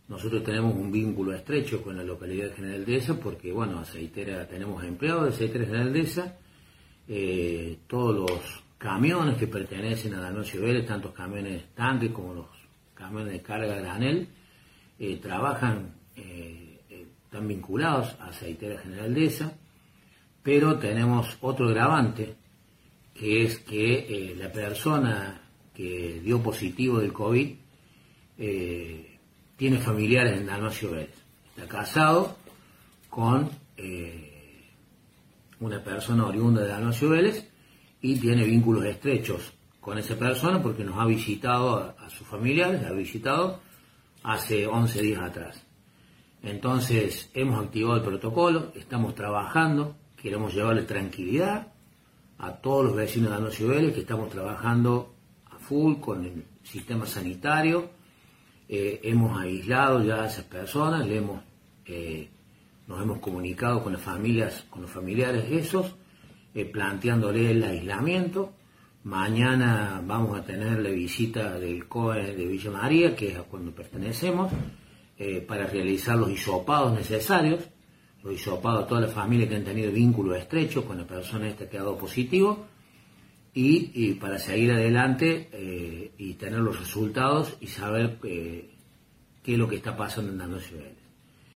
Nosotros tenemos un vínculo estrecho con la localidad de General Dehesa porque, bueno, tenemos empleados de Aceitera General Dehesa, todos los camiones que pertenecen a Dalmacio Vélez, tanto camiones tanque como los camiones de carga granel, trabajan, están vinculados a Aceitera General Dehesa, pero tenemos otro agravante, que es que la persona que dio positivo del COVID tiene familiares en Dalmacio Vélez. Está casado con una persona oriunda de Dalmacio Vélez y tiene vínculos estrechos con esa persona porque nos ha visitado a sus familiares, la ha visitado hace 11 días atrás. Entonces hemos activado el protocolo, estamos trabajando, queremos llevarle tranquilidad a todos los vecinos de Dalmacio Vélez, que estamos trabajando a full con el sistema sanitario. Hemos aislado ya a esas personas, nos hemos comunicado con las familias, con los familiares esos, planteándole el aislamiento. Mañana vamos a tener la visita del COE de Villa María, que es a cuando pertenecemos, para realizar los hisopados necesarios, los hisopados a todas las familias que han tenido vínculo estrecho con la persona esta que ha dado positivo, y para seguir adelante y tener los resultados y saber qué es lo que está pasando en Dalmacio Vélez.